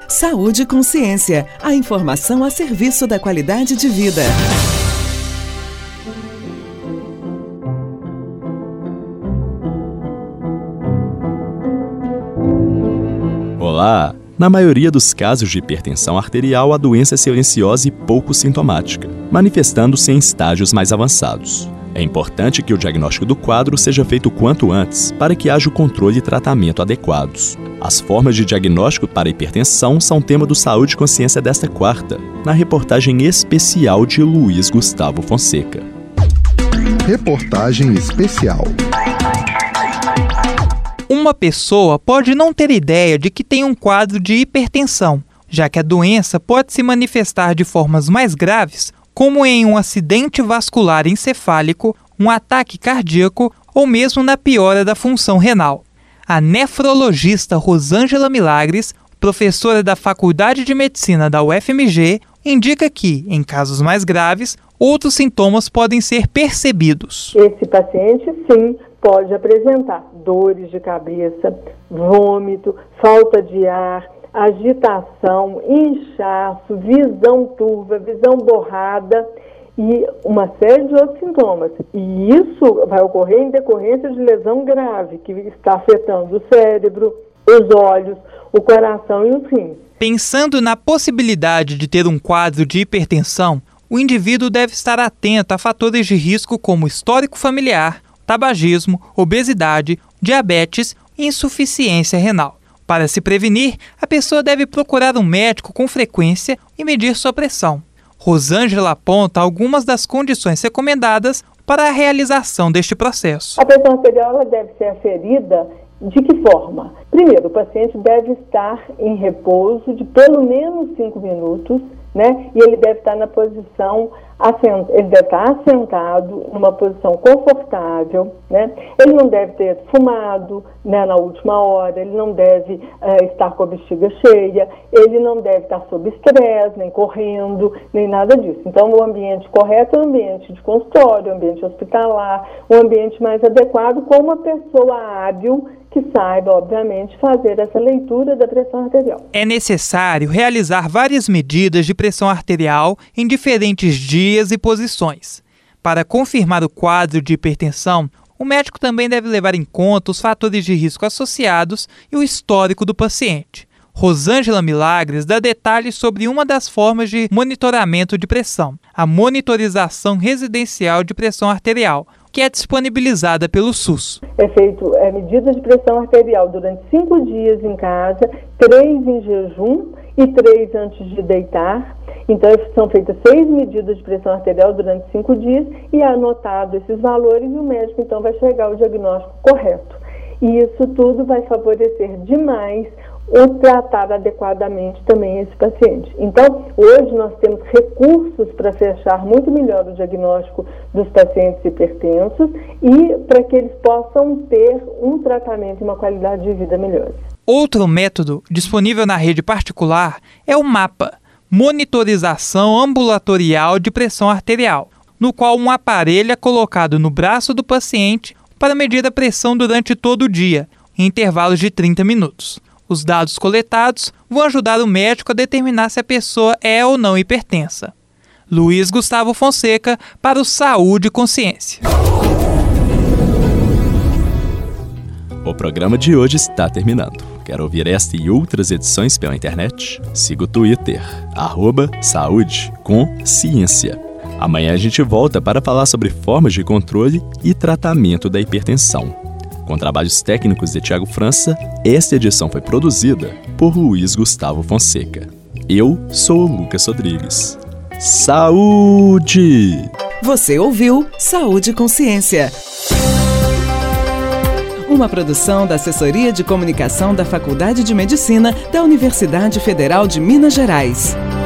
Saúde e Consciência, a informação a serviço da qualidade de vida. Olá! Na maioria dos casos de hipertensão arterial, a doença é silenciosa e pouco sintomática, manifestando-se em estágios mais avançados. É importante que o diagnóstico do quadro seja feito o quanto antes, para que haja o controle e tratamento adequados. As formas de diagnóstico para hipertensão são tema do Saúde e Consciência desta quarta, na reportagem especial de Luiz Gustavo Fonseca. Reportagem especial. Uma pessoa pode não ter ideia de que tem um quadro de hipertensão, já que a doença pode se manifestar de formas mais graves, como em um acidente vascular encefálico, um ataque cardíaco ou mesmo na piora da função renal. A nefrologista Rosângela Milagres, professora da Faculdade de Medicina da UFMG, indica que, em casos mais graves, outros sintomas podem ser percebidos. Esse paciente, sim, pode apresentar dores de cabeça, vômito, falta de ar, agitação, inchaço, visão turva, visão borrada e uma série de outros sintomas. E isso vai ocorrer em decorrência de lesão grave, que está afetando o cérebro, os olhos, o coração e os rins. Pensando na possibilidade de ter um quadro de hipertensão, o indivíduo deve estar atento a fatores de risco como histórico familiar, tabagismo, obesidade, diabetes e insuficiência renal. Para se prevenir, a pessoa deve procurar um médico com frequência e medir sua pressão. Rosângela aponta algumas das condições recomendadas para a realização deste processo. A pressão arterial ela deve ser aferida de que forma? Primeiro, o paciente deve estar em repouso de pelo menos 5 minutos, né? E ele deve estar na posição ele deve estar assentado numa posição confortável, né? Ele não deve ter fumado, né, na última hora, ele não deve estar com a bexiga cheia, ele não deve estar sob estresse, nem correndo, nem nada disso. Então, o ambiente correto é o ambiente de consultório, o ambiente hospitalar, o ambiente mais adequado com uma pessoa hábil que saiba, obviamente, fazer essa leitura da pressão arterial. É necessário realizar várias medidas de pressão arterial em diferentes dias e posições. Para confirmar o quadro de hipertensão, o médico também deve levar em conta os fatores de risco associados e o histórico do paciente. Rosângela Milagres dá detalhes sobre uma das formas de monitoramento de pressão, a monitorização residencial de pressão arterial, que é disponibilizada pelo SUS. É feito medida de pressão arterial durante 5 dias em casa, 3 em jejum e 3 antes de deitar. Então, são feitas 6 medidas de pressão arterial durante 5 dias e é anotado esses valores e o médico, então, vai chegar ao diagnóstico correto. E isso tudo vai favorecer demais o tratar adequadamente também esse paciente. Então, hoje nós temos recursos para fechar muito melhor o diagnóstico dos pacientes hipertensos e para que eles possam ter um tratamento e uma qualidade de vida melhor. Outro método disponível na rede particular é o MAPA, Monitorização Ambulatorial de Pressão Arterial, no qual um aparelho é colocado no braço do paciente para medir a pressão durante todo o dia, em intervalos de 30 minutos. Os dados coletados vão ajudar o médico a determinar se a pessoa é ou não hipertensa. Luiz Gustavo Fonseca para o Saúde e Consciência. O programa de hoje está terminando. Quer ouvir esta e outras edições pela internet? Siga o Twitter, @saúdecomciência. Amanhã a gente volta para falar sobre formas de controle e tratamento da hipertensão. Com trabalhos técnicos de Tiago França, esta edição foi produzida por Luiz Gustavo Fonseca. Eu sou o Lucas Rodrigues. Saúde! Você ouviu Saúde e Consciência. Uma produção da Assessoria de Comunicação da Faculdade de Medicina da Universidade Federal de Minas Gerais.